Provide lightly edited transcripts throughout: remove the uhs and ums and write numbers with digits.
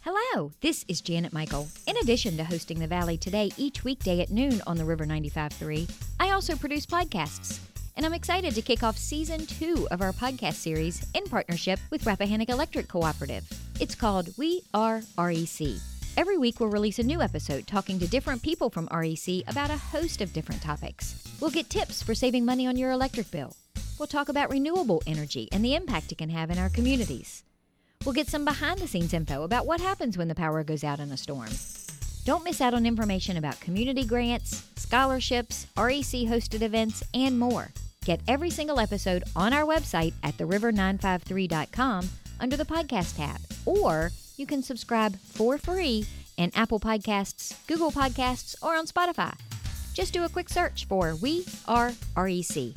Hello, this is Janet Michael. In addition to hosting The Valley Today each weekday at noon on the River 95.3, I also produce podcasts. And I'm excited to kick off Season 2 of our podcast series in partnership with Rappahannock Electric Cooperative. It's called We Are REC. Every week we'll release a new episode talking to different people from REC about a host of different topics. We'll get tips for saving money on your electric bill. We'll talk about renewable energy and the impact it can have in our communities. We'll get some behind-the-scenes info about what happens when the power goes out in a storm. Don't miss out on information about community grants, scholarships, REC-hosted events, and more. Get every single episode on our website at theriver953.com under the podcast tab, or you can subscribe for free in Apple Podcasts, Google Podcasts, or on Spotify. Just do a quick search for We Are REC.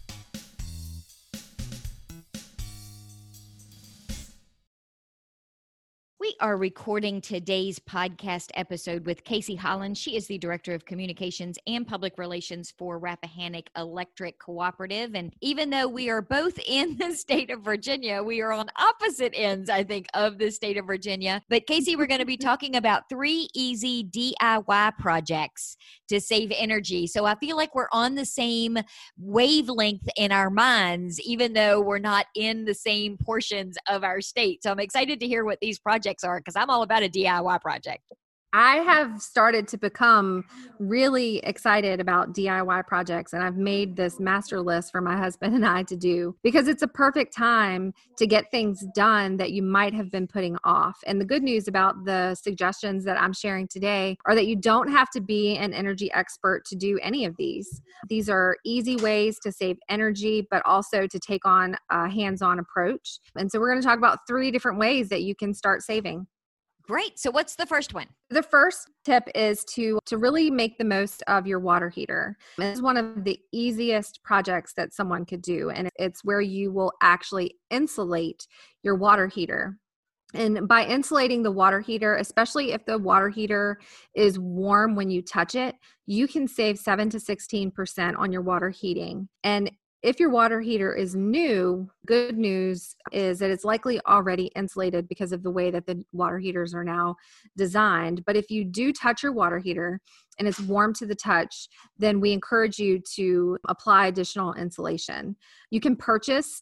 We are recording today's podcast episode with Casey Holland. She is the Director of Communications and Public Relations for Rappahannock Electric Cooperative. And even though we are both in the state of Virginia, we are on opposite ends, I think, of the state of Virginia. But Casey, we're going to be talking about 3 easy DIY projects to save energy. So I feel like we're on the same wavelength in our minds, even though we're not in the same portions of our state. So I'm excited to hear what these projects are, because I'm all about a DIY project. I have started to become really excited about DIY projects, and I've made this master list for my husband and I to do, because it's a perfect time to get things done that you might have been putting off. And the good news about the suggestions that I'm sharing today are that you don't have to be an energy expert to do any of these. These are easy ways to save energy, but also to take on a hands-on approach. And so we're going to talk about 3 different ways that you can start saving. Great. So what's the first one? The first tip is to really make the most of your water heater. It's one of the easiest projects that someone could do, and it's where you will actually insulate your water heater. And by insulating the water heater, especially if the water heater is warm when you touch it, you can save 7 to 16% on your water heating. And if your water heater is new, good news is that it's likely already insulated because of the way that the water heaters are now designed. But if you do touch your water heater and it's warm to the touch, then we encourage you to apply additional insulation. You can purchase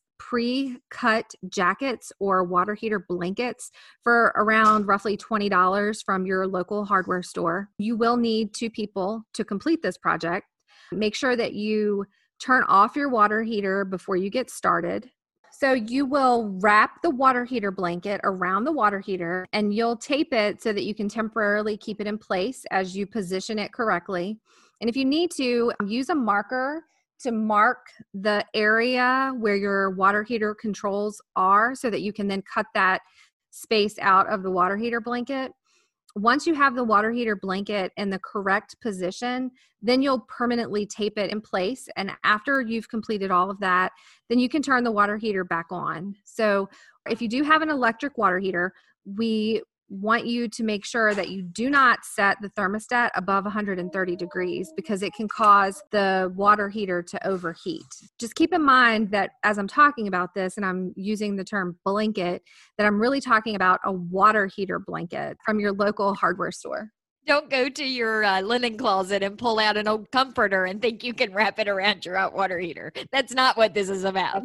pre-cut jackets or water heater blankets for around roughly $20 from your local hardware store. You will need 2 people to complete this project. Make sure that you turn off your water heater before you get started. So you will wrap the water heater blanket around the water heater, and you'll tape it so that you can temporarily keep it in place as you position it correctly. And if you need to, use a marker to mark the area where your water heater controls are so that you can then cut that space out of the water heater blanket. Once you have the water heater blanket in the correct position, then you'll permanently tape it in place. And after you've completed all of that, then you can turn the water heater back on. So if you do have an electric water heater, we want you to make sure that you do not set the thermostat above 130 degrees because it can cause the water heater to overheat. Just keep in mind that as I'm talking about this and I'm using the term blanket, that I'm really talking about a water heater blanket from your local hardware store. Don't go to your linen closet and pull out an old comforter and think you can wrap it around your hot water heater. That's not what this is about.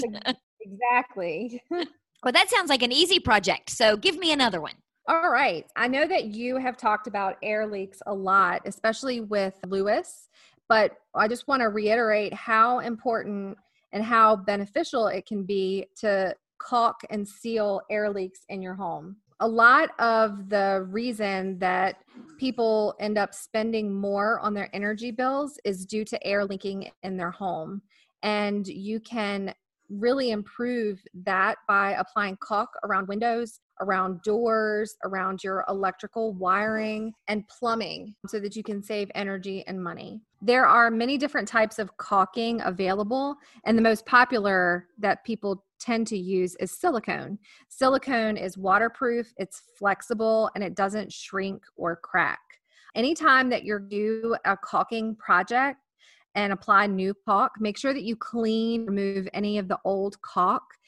Exactly. Well, that sounds like an easy project. So give me another one. All right. I know that you have talked about air leaks a lot, especially with Lewis, but I just want to reiterate how important and how beneficial it can be to caulk and seal air leaks in your home. A lot of the reason that people end up spending more on their energy bills is due to air leaking in their home. And you can really improve that by applying caulk around windows, around doors, around your electrical wiring and plumbing so that you can save energy and money. There are many different types of caulking available, and the most popular that people tend to use is silicone. Silicone is waterproof, it's flexible, and it doesn't shrink or crack. Anytime that you do a caulking project and apply new caulk, make sure that you remove any of the old caulk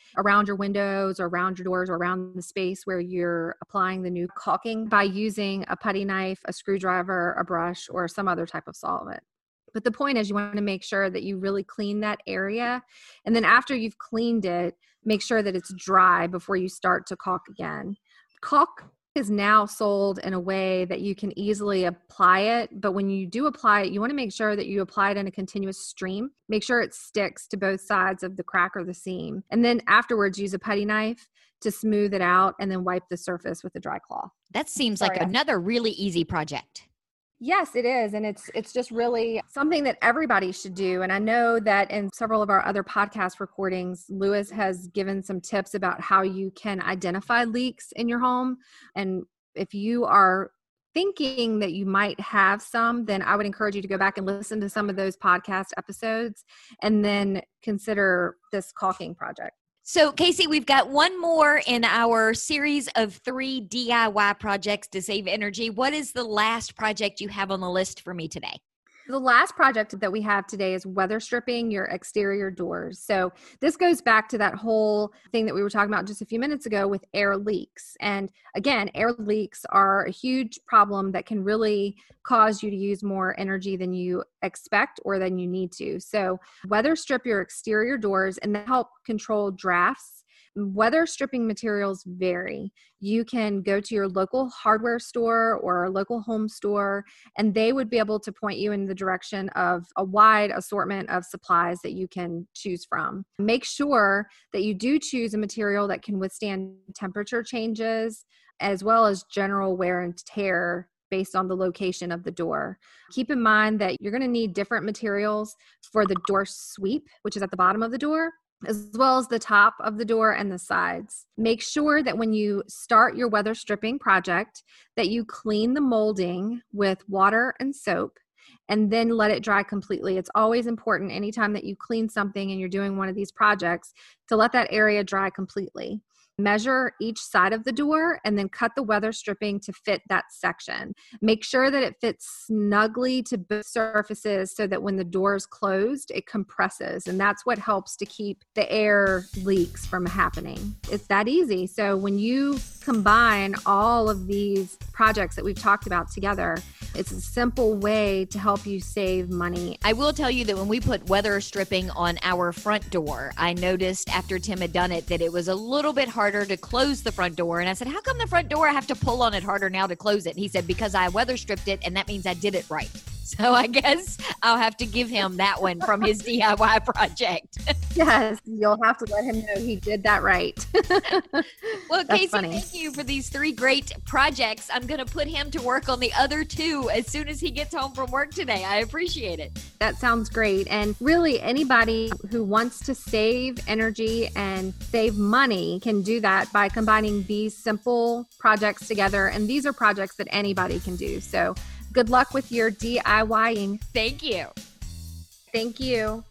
around your windows or around your doors or around the space where you're applying the new caulking by using a putty knife, a screwdriver, a brush, or some other type of solvent. But the point is you want to make sure that you really clean that area. And then after you've cleaned it, make sure that it's dry before you start to caulk again. Caulk is now sold in a way that you can easily apply it. But when you do apply it, you want to make sure that you apply it in a continuous stream. Make sure it sticks to both sides of the crack or the seam. And then afterwards, use a putty knife to smooth it out and then wipe the surface with a dry cloth. That seems like another really easy project. Yes, it is. And it's just really something that everybody should do. And I know that in several of our other podcast recordings, Lewis has given some tips about how you can identify leaks in your home. And if you are thinking that you might have some, then I would encourage you to go back and listen to some of those podcast episodes and then consider this caulking project. So, Casey, we've got one more in our series of 3 DIY projects to save energy. What is the last project you have on the list for me today? The last project that we have today is weather stripping your exterior doors. So this goes back to that whole thing that we were talking about just a few minutes ago with air leaks. And again, air leaks are a huge problem that can really cause you to use more energy than you expect or than you need to. So weather strip your exterior doors and that help control drafts. Weather stripping materials vary. You can go to your local hardware store or a local home store, and they would be able to point you in the direction of a wide assortment of supplies that you can choose from. Make sure that you do choose a material that can withstand temperature changes as well as general wear and tear based on the location of the door. Keep in mind that you're going to need different materials for the door sweep, which is at the bottom of the door, as well as the top of the door and the sides. Make sure that when you start your weather stripping project, that you clean the molding with water and soap and then let it dry completely. It's always important anytime that you clean something and you're doing one of these projects to let that area dry completely. Measure each side of the door and then cut the weather stripping to fit that section. Make sure that it fits snugly to both surfaces so that when the door is closed, it compresses. And that's what helps to keep the air leaks from happening. It's that easy. So when you combine all of these projects that we've talked about together, it's a simple way to help you save money. I will tell you that when we put weather stripping on our front door, I noticed after Tim had done it that it was a little bit harder to close the front door. And I said, how come the front door I have to pull on it harder now to close it? And he said, because I weather stripped it and that means I did it right. So I guess I'll have to give him that one from his DIY project. Yes, you'll have to let him know he did that right. Well, Casey, thank you for these 3 great projects. I'm going to put him to work on the other 2 as soon as he gets home from work today. I appreciate it. That sounds great. And really, anybody who wants to save energy and save money can do that by combining these simple projects together. And these are projects that anybody can do. So good luck with your DIYing. Thank you. Thank you.